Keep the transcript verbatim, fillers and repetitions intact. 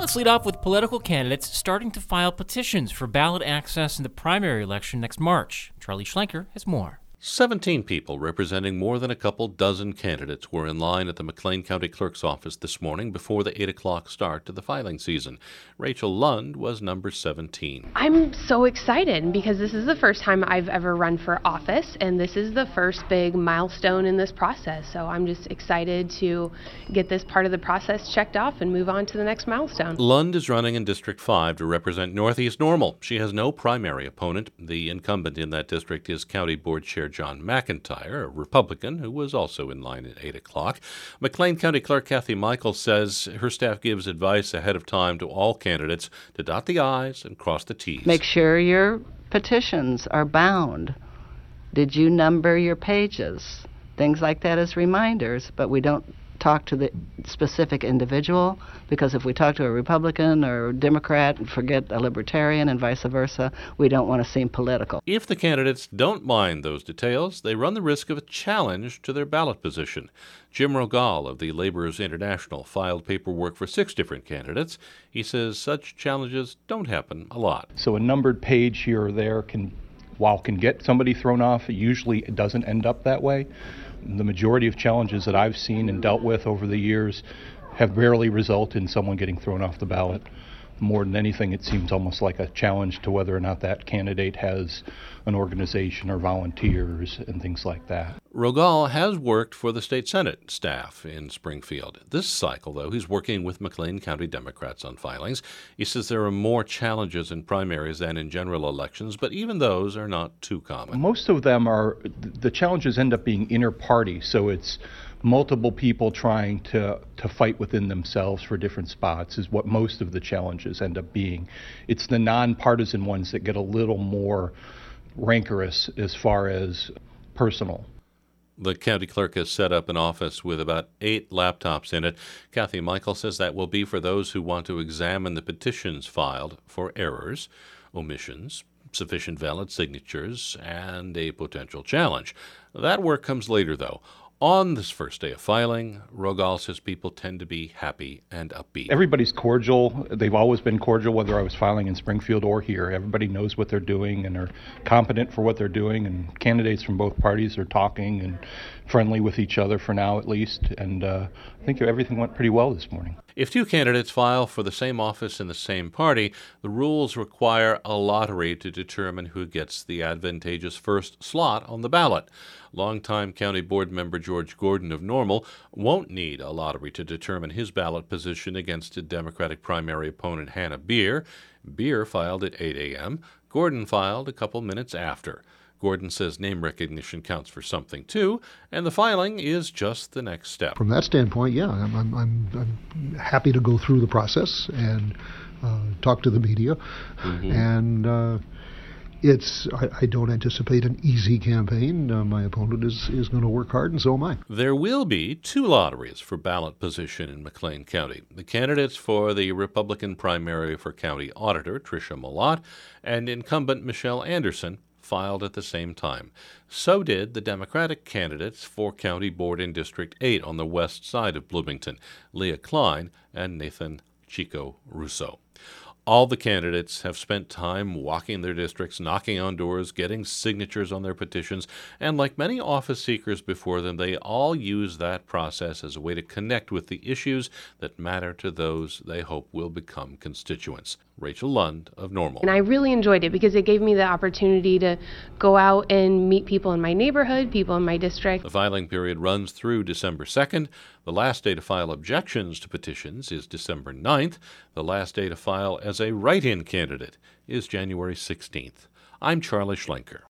Let's lead off with political candidates starting to file petitions for ballot access in the primary election next March. Charlie Schlenker has more. Seventeen people representing more than a couple dozen candidates were in line at the McLean County Clerk's office this morning before the eight o'clock start to the filing season. Rachel Lund was number seventeen. I'm so excited because this is the first time I've ever run for office, and this is the first big milestone in this process. So I'm just excited to get this part of the process checked off and move on to the next milestone. Lund is running in District five to represent Northeast Normal. She has no primary opponent. The incumbent in that district is County Board Chair John McIntyre, a Republican who was also in line at eight o'clock. McLean County Clerk Kathy Michael says her staff gives advice ahead of time to all candidates to dot the I's and cross the T's. Make sure your petitions are bound. Did you number your pages? Things like that as reminders, but we don't talk to the specific individual, because if we talk to a Republican or a Democrat and forget a Libertarian and vice versa, we don't want to seem political. If the candidates don't mind those details, they run the risk of a challenge to their ballot position. Jim Rogal of the Laborers International filed paperwork for six different candidates. He says such challenges don't happen a lot. So a numbered page here or there can, while can get somebody thrown off, it usually doesn't end up that way. The majority of challenges that I've seen and dealt with over the years have barely resulted in someone getting thrown off the ballot. More than anything, it seems almost like a challenge to whether or not that candidate has an organization or volunteers and things like that. Rogal has worked for the state Senate staff in Springfield. This cycle, though, he's working with McLean County Democrats on filings. He says there are more challenges in primaries than in general elections, but even those are not too common. Most of them are, the challenges end up being inter-party, so it's multiple people trying to, to fight within themselves for different spots is what most of the challenges end up being. It's the nonpartisan ones that get a little more rancorous as far as personal. The county clerk has set up an office with about eight laptops in it. Kathy Michael says that will be for those who want to examine the petitions filed for errors, omissions, sufficient valid signatures, and a potential challenge. That work comes later, though. On this first day of filing, Rogal says people tend to be happy and upbeat. Everybody's cordial. They've always been cordial, whether I was filing in Springfield or here. Everybody knows what they're doing and are competent for what they're doing, and candidates from both parties are talking and friendly with each other for now, at least. And uh, I think everything went pretty well this morning. If two candidates file for the same office in the same party, the rules require a lottery to determine who gets the advantageous first slot on the ballot. Longtime county board member George Gordon of Normal won't need a lottery to determine his ballot position against a Democratic primary opponent Hannah Beer. Beer filed at eight a.m. Gordon filed a couple minutes after. Gordon says name recognition counts for something, too, and the filing is just the next step. From that standpoint, yeah, I'm, I'm, I'm, I'm happy to go through the process and uh, talk to the media. Mm-hmm. And uh, it's I, I don't anticipate an easy campaign. Uh, my opponent is, is going to work hard, and so am I. There will be two lotteries for ballot position in McLean County. The candidates for the Republican primary for county auditor, Tricia Malott, and incumbent Michelle Anderson filed at the same time. So did the Democratic candidates for County Board in District eight on the west side of Bloomington, Leah Klein and Nathan Chico Russo. All the candidates have spent time walking their districts, knocking on doors, getting signatures on their petitions, and like many office seekers before them, they all use that process as a way to connect with the issues that matter to those they hope will become constituents. Rachel Lund of Normal. And I really enjoyed it because it gave me the opportunity to go out and meet people in my neighborhood, people in my district. The filing period runs through December second. The last day to file objections to petitions is December ninth. The last day to file as a write-in candidate is January sixteenth. I'm Charlie Schlenker.